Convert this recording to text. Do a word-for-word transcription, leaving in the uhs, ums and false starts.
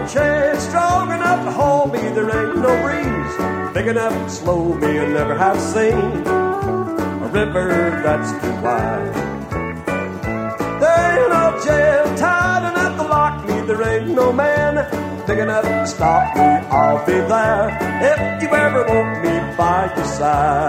chest strong enough to hold me. There ain't no breeze big enough to slow me. I never have seen a river that's too wide. There ain't no jail tight enough to lock me. There ain't no man big enough to stop me. I'll be there if you ever want me by your side.